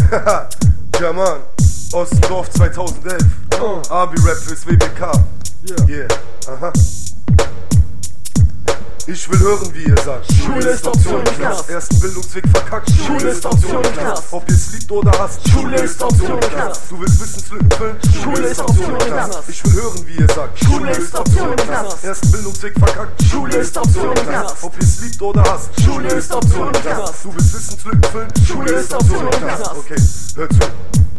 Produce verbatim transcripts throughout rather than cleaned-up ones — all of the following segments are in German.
Ja Mann, Ostendorf zweitausendelf. Oh. Abi-Rap fürs W B K. Yeah. Yeah, aha. Ich will hören, wie ihr sagt. Schule ist Option im Knast. Ersten Bildungsweg verkackt. Schule ist Option im Knast. Ob ihr es liebt oder hasst. Schule ist Option im Knast. Du willst Wissenslücken füllen. Schule ist Option im Knast. Ich will hören, wie ihr sagt. Schule ist Option im Knast. Ersten Bildungsweg verkackt. Schule ist Option im Knast. Ob ihr es liebt oder hasst. Schule ist Option im Knast. Du willst Wissenslücken füllen. Schule ist Option im Knast. Okay, hör zu.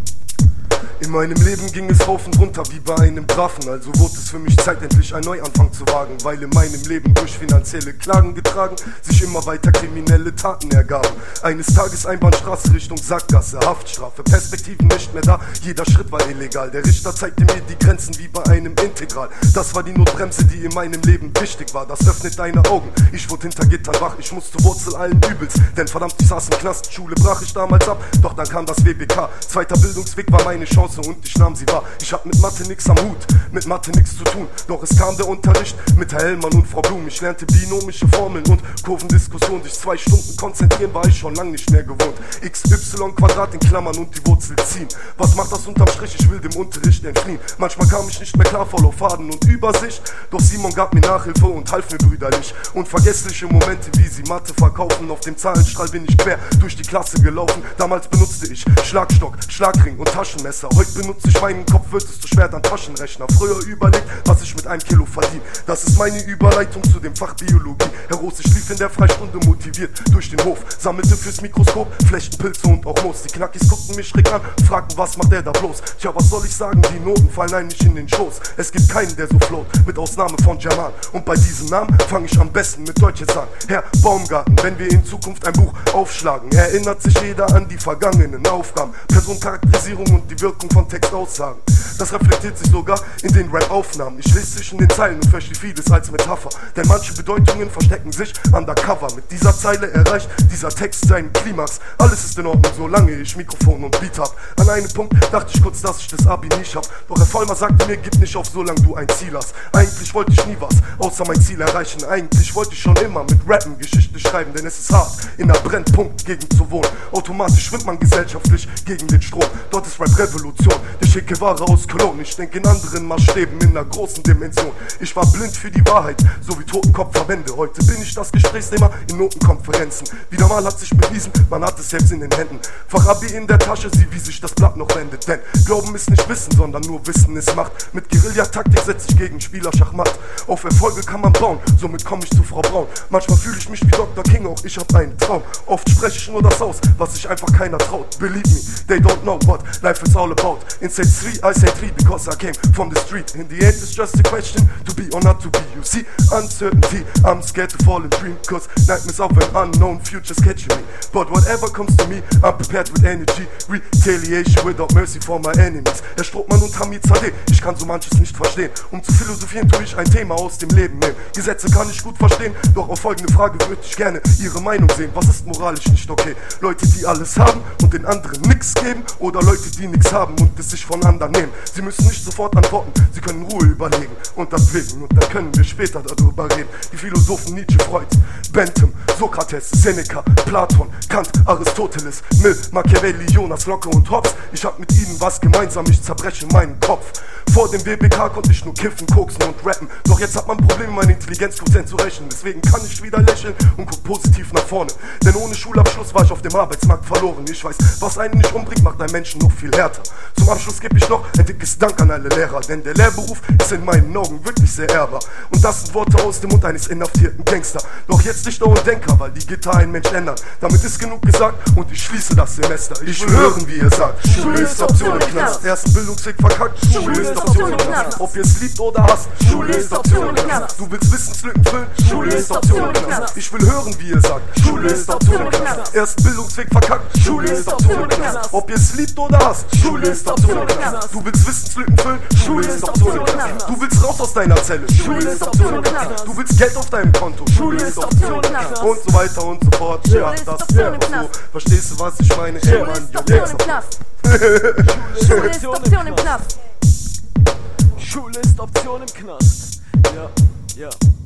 In meinem Leben ging es rauf und runter wie bei einem Drachen, also wurde es für mich Zeit, endlich einen Neuanfang zu wagen, weil in meinem Leben durch finanzielle Klagen getragen sich immer weiter kriminelle Taten ergaben. Eines Tages Einbahnstraße Richtung Sackgasse, Haftstrafe, Perspektiven nicht mehr da, jeder Schritt war illegal. Der Richter zeigte mir die Grenzen wie bei einem Integral. Das war die Notbremse, die in meinem Leben wichtig war. Das öffnet deine Augen, ich wurde hinter Gittern wach, ich musste Wurzel allen Übels, denn verdammt, ich saß im Knast, Schule brach ich damals ab, doch dann kam das W B K. Zweiter Bildungsweg war meine Chance und ich nahm sie wahr. Ich hab mit Mathe nix am Hut, mit Mathe nix zu tun. Doch es kam der Unterricht mit Herr Hellmann und Frau Blum. Ich lernte binomische Formeln und Kurvendiskussion. Sich zwei Stunden konzentrieren war ich schon lang nicht mehr gewohnt. X, Y, Quadrat in Klammern und die Wurzel ziehen. Was macht das unterm Strich? Ich will dem Unterricht entfliehen. Manchmal kam ich nicht mehr klar, voller Faden und Übersicht. Doch Simon gab mir Nachhilfe und half mir brüderlich. Unvergessliche Momente, wie sie Mathe verkaufen. Auf dem Zahlenstrahl bin ich quer durch die Klasse gelaufen. Damals benutzte ich Schlagstock, Schlagring und Taschenmesser. Heute benutze ich meinen Kopf, wird es zu schwer, dann Taschenrechner. Früher überlegt, was ich mit einem Kilo verdiene. Das ist meine Überleitung zu dem Fach Biologie. Herr Rose, ich lief in der Freistunde motiviert durch den Hof, sammelte fürs Mikroskop Flechten, Pilze und auch Moos. Die Knackis guckten mich schräg an, fragten, was macht der da bloß? Tja, was soll ich sagen, die Noten fallen einem nicht in den Schoß. Es gibt keinen, der so float, mit Ausnahme von Jamal. Und bei diesem Namen fange ich am besten mit Deutsches an. Herr Baumgarten, wenn wir in Zukunft ein Buch aufschlagen, erinnert sich jeder an die vergangenen Aufgaben, Personencharakterisierung und die Wirkung von Textaussagen. Das reflektiert sich sogar in den Rap-Aufnahmen. Ich lese zwischen den Zeilen und verstehe vieles als Metapher, denn manche Bedeutungen verstecken sich undercover. Mit dieser Zeile erreicht dieser Text seinen Klimax. Alles ist in Ordnung, solange ich Mikrofon und Beat hab. An einem Punkt dachte ich kurz, dass ich das Abi nicht hab. Doch Herr Vollmer sagte mir, gib nicht auf, solange du ein Ziel hast. Eigentlich wollte ich nie was, außer mein Ziel erreichen. Eigentlich wollte ich schon immer mit Rappen Geschichte schreiben, denn es ist hart, in einer Brennpunktgegend zu wohnen. Automatisch schwimmt man gesellschaftlich gegen den Strom. Dort ist Rap Revolution, der schicke Ware aus Cologne. Ich denke in anderen Maßstäben, in einer großen Dimension. Ich war blind für die Wahrheit, so wie Totenkopfverbände. Heute bin ich das Gesprächsthema in Notenkonferenzen. Wieder mal hat sich bewiesen, man hat es selbst in den Händen. Fachabi in der Tasche, sieh wie sich das Blatt noch wendet. Denn Glauben ist nicht Wissen, sondern nur Wissen ist Macht. Mit Guerillataktik setze ich gegen Spieler Schachmatt. Auf Erfolge kann man bauen, somit komme ich zu Frau Braun. Manchmal fühle ich mich wie Doktor King, auch ich hab einen Traum. Oft spreche ich nur das aus, was sich einfach keiner traut. Believe me, they don't know what life is all about. In stage three, I say three because I came from the street. In the end, it's just a question to be or not to be. You see, uncertainty, I'm scared to fall and dream, cause nightmares of an unknown future's catching me. But whatever comes to me, I'm prepared with energy. Retaliation without mercy for my enemies. Herr Strohmann und Hamid Zadeh, ich kann so manches nicht verstehen. Um zu philosophieren, tue ich ein Thema aus dem Leben nehmen. Gesetze kann ich gut verstehen, doch auf folgende Frage würde ich gerne Ihre Meinung sehen. Was ist moralisch nicht okay? Leute, die alles haben und den anderen nix geben, oder Leute, die nix haben und es sich von anderen nehmen? Sie müssen nicht sofort antworten, Sie können Ruhe überlegen und abwägen, und dann können wir später darüber reden. Die Philosophen Nietzsche, Freud, Bentham, Sokrates, Seneca, Platon, Kant, Aristoteles, Mill, Machiavelli, Jonas, Locke und Hobbes. Ich hab mit ihnen was gemeinsam, ich zerbreche meinen Kopf. Vor dem W B K konnte ich nur kiffen, koksen und rappen. Doch jetzt hat man Probleme, meine Intelligenzquotient zu rechnen. Deswegen kann ich wieder lächeln und guck positiv nach vorne. Denn ohne Schulabschluss war ich auf dem Arbeitsmarkt verloren. Ich weiß, was einen nicht umbringt, macht einen Menschen noch viel härter. Zum Abschluss gebe ich noch ein dickes Dank an alle Lehrer, denn der Lehrberuf ist in meinen Augen wirklich sehr ehrbar. Und das sind Worte aus dem Mund eines inhaftierten Gangster. Doch jetzt Dichter und Denker, weil die Gitter einen Mensch ändern. Damit ist genug gesagt und ich schließe das Semester. Ich will hören, wie ihr sagt, Schule ist Option im Knast. Ersten Bildungsweg verkackt, Schule ist Option im Knast. Ob ihr es liebt oder hasst, Schule ist Option im Knast. Du willst Wissenslücken füllen, Schule ist Option im Knast. Ich will hören, wie ihr sagt, Schule ist Option im Knast. Ersten Bildungsweg verkackt, Schule ist Option im Knast. Ob ihr es liebt oder hasst, Schule ist Option im Knast. Du willst Wissenslücken füllen, Schule ist Option im Knast. Du willst raus aus deiner Zelle, Schule ist Option im Knast. Du willst Geld auf deinem Konto, Schule ist Option im Knast. Und so weiter und so fort. Ja, das ist einfach so. Verstehst du, was ich meine? Ey, Mann, Option im Knast. Schule ist Option im Knast. Schule ist Option im Knast. Ja, ja.